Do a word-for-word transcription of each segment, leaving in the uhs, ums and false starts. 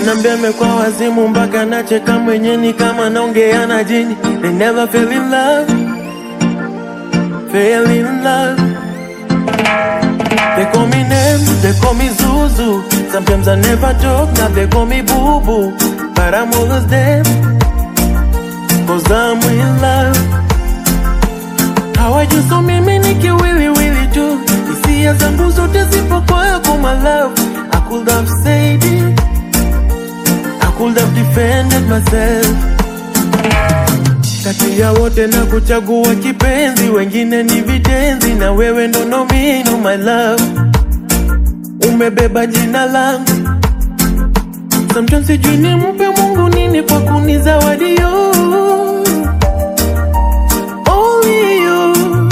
Wanambia mekwa wazimu mpaka nacheka mwenyewe kama naongea na jini. They never fell in love, fell in love. They call me names, they call me Zuzu. Sometimes I never talk, now they call me Boo Boo. But I'm always there, cause I'm in love. How I just saw me niki willy willy too. Hisia zangu zote zipo kwako my love. I could have said it, I could have defended myself. Kati ya wote na kuchagua kipenzi, wengine ni vitenzi, na wewe ndo nomino my love. Umebeba jina langu, sometimes sijui nimpe Mungu nini kwa kunizawadi yo. Only you,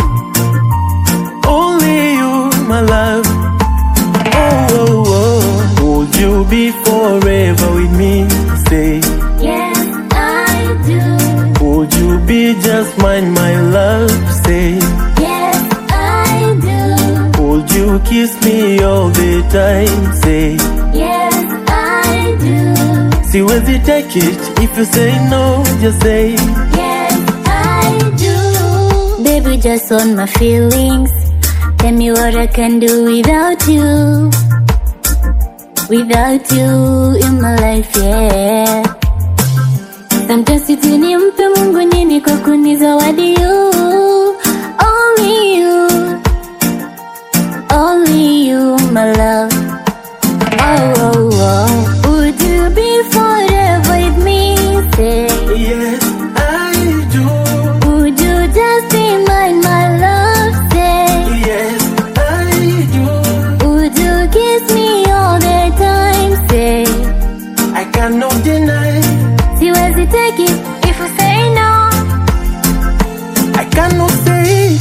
only you my love. Oh, oh, oh. Would you be forever with me? Say yes, I do. Would you be just mine, my love? Say yes, I do. Would you kiss me all the time? Say yes, I do. Siwezi take it if you say no, just say yes, I do. Baby, just on my feelings. Tell me what I can do without you. Without you in my life, yeah. Sometimes sijui nimpe Mungu nini kwa kunizawadi you. Only you, only you my love. Oh, oh, oh. Would you be forever with me? Say yes, I do. Would you just be mine, my love? Say yes, I do. Would you kiss me all the time? Say I cannot deny. Siwezi take it if you say no. I cannot say.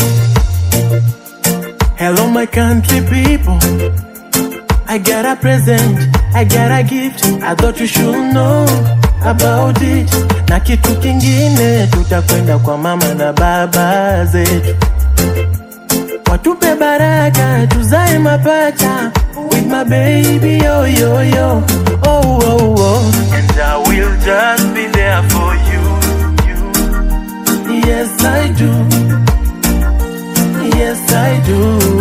Hello my country people, I got a present, I got a gift. I thought you should know about it. Na kitu kingine, tutakwenda kwa mama na baba zetu, watupe baraka tuzae mapacha. With my baby yo yo yo. Oh oh oh. And I will just be there for you, you. Yes I do, yes I do.